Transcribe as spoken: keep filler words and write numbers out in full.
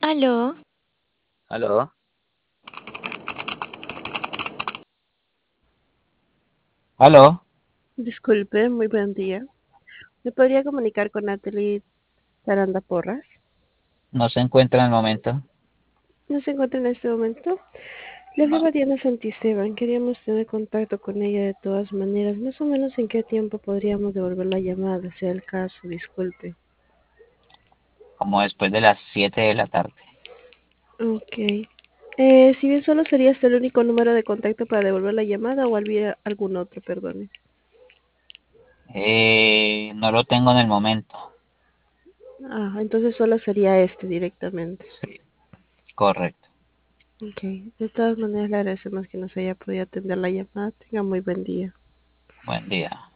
Aló, ¿Aló? ¿Aló? Disculpe, muy buen día. ¿Me podría comunicar con Natalie Taranda Porras? ¿No se encuentra en el momento? ¿No se encuentra en este momento? Le No. hablaba Diana Santisteban. Queríamos tener contacto con ella de todas maneras. Más o menos en qué tiempo podríamos devolver la llamada, sea el caso. Disculpe. Como después de las siete de la tarde. Ok. Eh, si bien solo sería este el único número de contacto para devolver la llamada o habría algún otro, perdone. Eh, no lo tengo en el momento. Ah, entonces solo sería este directamente. Sí, correcto. Ok. De todas maneras le agradecemos que nos haya podido atender la llamada. Tenga muy buen día. Buen día.